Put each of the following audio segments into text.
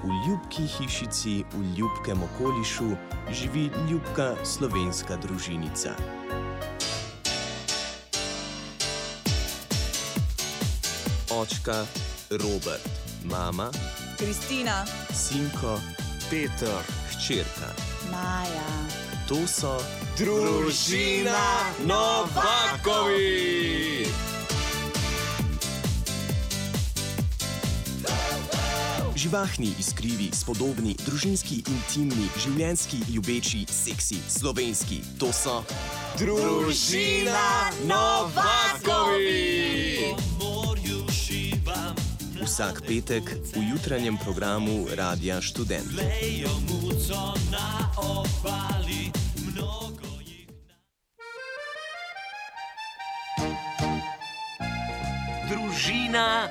v ljubki hišici v ljubkem okolišu živi ljubka slovenska družinica. Očka Robert, mama Kristina, sinko Peter, hčerka. Maja. To so Družina Novakovi! živahni, iskrivi, spodobni, družinski, intimni, življenjski, ljubeči, seksi, slovenski. To so Družina Novakovi! Vsak petek v jutranjem programu Radia Študent. Družina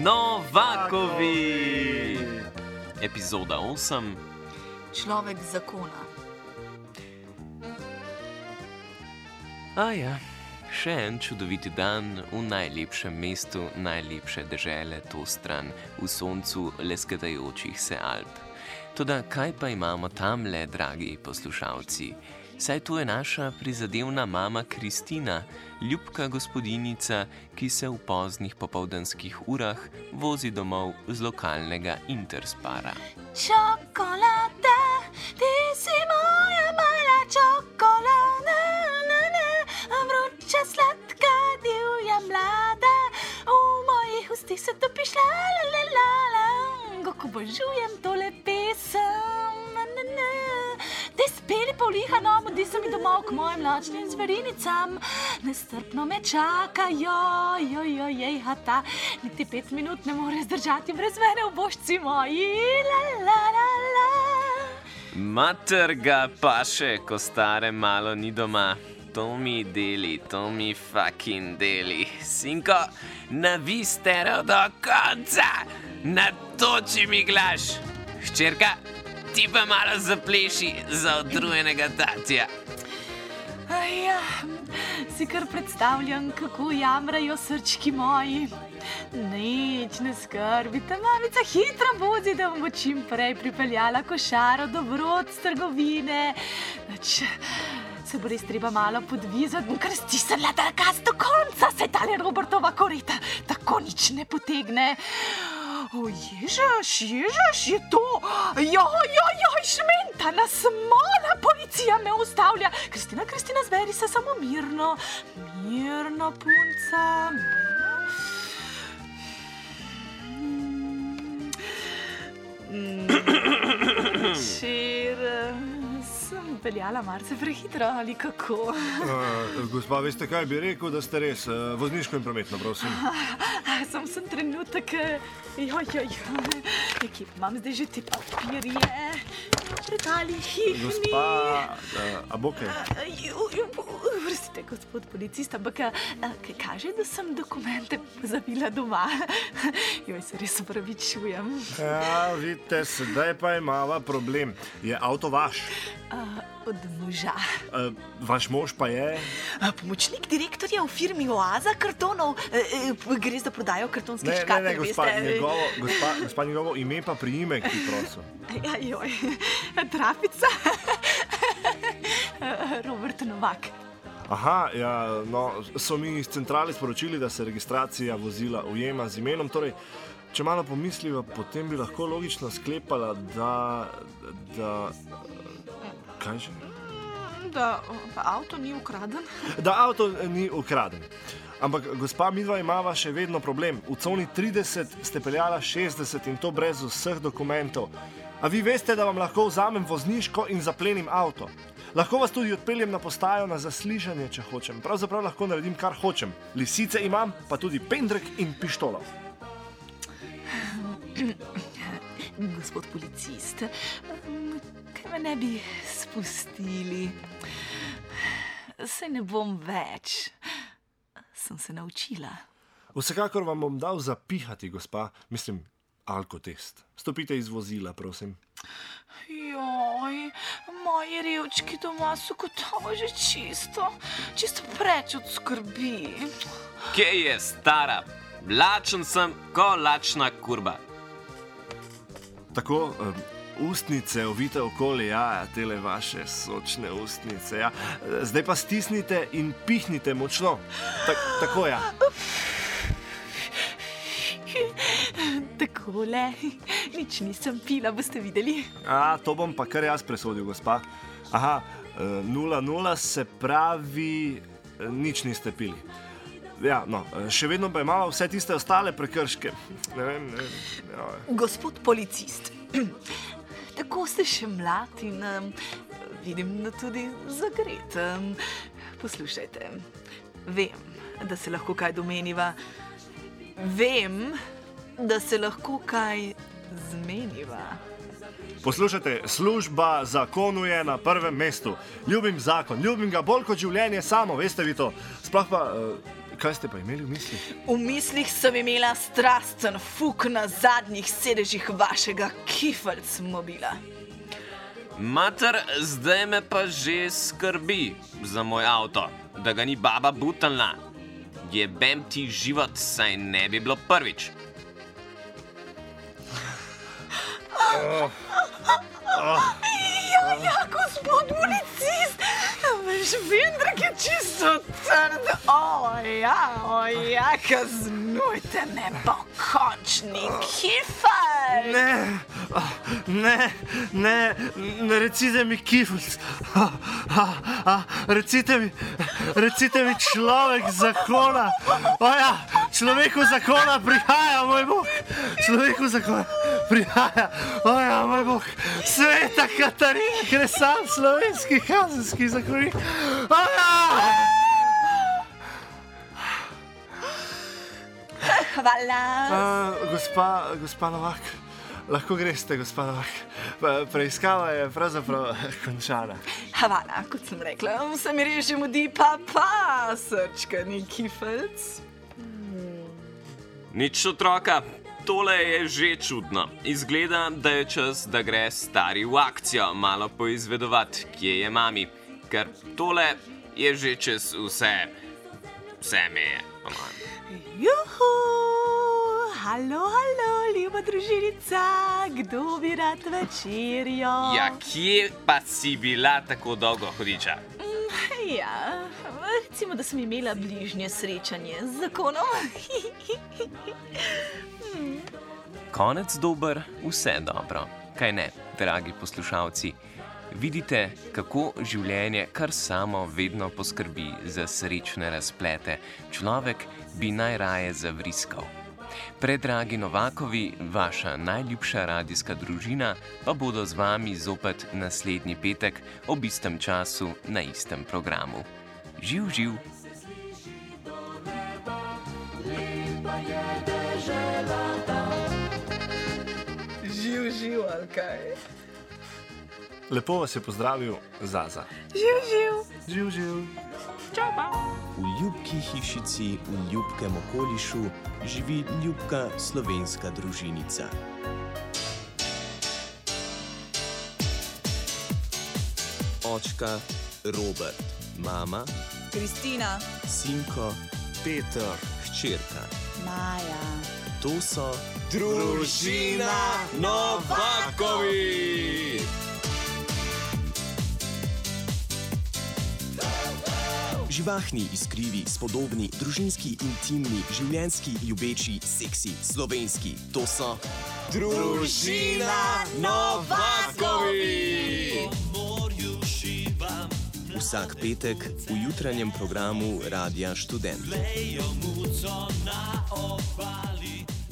Novakovi! Epizoda 8. Človek zakona. Ja, še en čudoviti dan v najlepšem mestu, najlepše dežele to stran, v soncu lesketajočih se Alp. Toda kaj pa imamo tamle, dragi poslušalci? Saj tu je naša prizadevna mama Kristina, ljubka gospodinica, ki se v poznih popoldanskih urah vozi domov z lokalnega Interspara. Čokolada, ti si moja mala čokolada, vroča, sladka, divja, mlada, v mojih ustih se topiš, la la la la la, kako obožujem tole pesem, na na na. Te speli Pavliha, no, mudi se mi domov k mojim lačnim zverinicam. Nestrpno me čakajo, joj, hata. Niti 5 minut ne more zdržati brez mene v božci moji, la la la la. Mater ga paše, ko stare malo ni doma. To mi deli, to mi fucking deli. Sinko, navi stereo do konca, natoči mi glaš. Hčerka, ti pa malo zapleši za utrujenega tatja. Ja, si kar predstavljam, kako jamrajo srčki moji. Nič ne skrbite, mamica hitro vozi, da bomo čim prej pripeljala košaro dobrot z trgovine. Se bo res treba malo podvizati, ker stisnila ta gas do konca, se tale Robertova korita tako nič ne potegne. O, ježaš, je to. Joj, šmentana smola, policija me ustavlja. Kristina, zveri se samo mirno. Mirno, punca. Včer sem peljala malce prehitro, ali kako? Gospa, veste kaj bi rekel, da ste res vozniško in prometno, prosim. Sem trenutek, joj, kje pa imam zdaj že te papirje, predali jih ni. Gospa, a bo kaj? Vrstite, gospod policist, ampak kaže, da sem dokumente pozabila doma. Joj, se res opravičujem. Ja, vidite, sedaj pa imava problem. Je avto vaš? Od moža. Vaš mož pa je? Pomočnik direktorja v firmi Oaza kartonov. Gre za prodajo kartonskih škatel, Ne, gospa, njegovo ime pa priimek, ki prosim. Joj, trafica. Robert Novak. Aha, ja, no, so mi iz centrale sporočili, da se registracija vozila ujema z imenom, torej, če malo pomisliva, potem bi lahko logično sklepala, da... Kaj že? Da avto ni ukraden. Da avto ni ukraden. Ampak, gospa, midva imava še vedno problem. V coni 30 ste peljala 60 in to brez vseh dokumentov. A vi veste, da vam lahko vzamem vozniško in zaplenim avto? Lahko vas tudi odpeljem na postajo na zaslišanje, če hočem. Pravzaprav lahko naredim, kar hočem. Lisice imam, pa tudi pendrek in pištolo. Gospod policist, kaj me ne bi spustili? Saj ne bom več. Sem se naučila. Vsekakor vam bom dal zapihati, gospa. Mislim, alkotest. Stopite iz vozila, prosim. Joj, moji revčki doma so gotovo že čisto preč od skrbi. Kje je, stara? Lačen sem, ko lačna kurba. Tako, ustnice ovite okoli, ja, tele vaše sočne ustnice, ja. Zdaj pa stisnite in pihnite močno. Tako, ja. Takole, nič nisem pila, boste videli. To bom pa kar jaz presodil, gospa. Aha, 0-0 se pravi, nič niste pili. Ja, no, še vedno pa imamo vse tiste ostale prekrške. Ne vem. Ja. Gospod policist, tako ste še mlad in vidim, da tudi zagret. Poslušajte, vem, da se lahko kaj domeniva. Vem, da se lahko kaj zmeniva. Poslušajte, služba zakonu je na prvem mestu. Ljubim zakon, ljubim ga bolj kot življenje samo, veste vi to. Sploh pa, kaj ste pa imeli v mislih? V mislih sem imela strasten fuk na zadnjih sedežih vašega kifelc mobila. Mater, zdaj me pa že skrbi za moj avto, da ga ni baba butalna. Jebem ti život, saj ne bi bilo prvič. Ja, gospod policist, veš, vendar je čisto trd. Ja, kaznujte me, pokončni kifel. Ne recite mi kifelc. Recite mi človek zakona. Človeku zakona prihaja, moj Bog. Človeku zakona prihaja. Moj Bog. Sveta Katarina Kresan, slovenski kazenski zakonik. Hvala. Gospa Novak, lahko greste, gospa Novak. Preiskava je pravzaprav končana. Hvala, kot sem rekla, se mi reže mudi, pa, srčkani kifelc. Nič otroka, tole je že čudno. Izgleda, da je čas, da gre stari v akcijo malo poizvedovati, kje je mami. Ker tole je že čez vse meje, po mojem. Juhu, halo, ljuba družinica, kdo bi rad večerjo? Ja, kje pa si bila tako dolgo hodiča? Ja, recimo, da sem imela bližnje srečanje z zakonom. Konec dober, vse dobro. Kaj ne, dragi poslušalci? Vidite, kako življenje kar samo vedno poskrbi za srečne razplete. Človek bi najraje zavriskal. Predragi Novakovi, vaša najljubša radijska družina, pa bodo z vami zopet naslednji petek ob istem času na istem programu. Živ, živ! Živ, ali kaj? Lepo vas je pozdravil Zaza. Živ. V ljubki hišici v ljubkem okolišu živi ljubka slovenska družinica. Očka Robert, mama Kristina, Sinko, Peter, hčerka. Maja. To so Družina Novakovi! živahni, iskrivi, spodobni, družinski, intimni, življenjski, ljubeči, seksi, slovenski. To so Družina Novakovi! Vsak petek v jutranjem programu Radia Študent.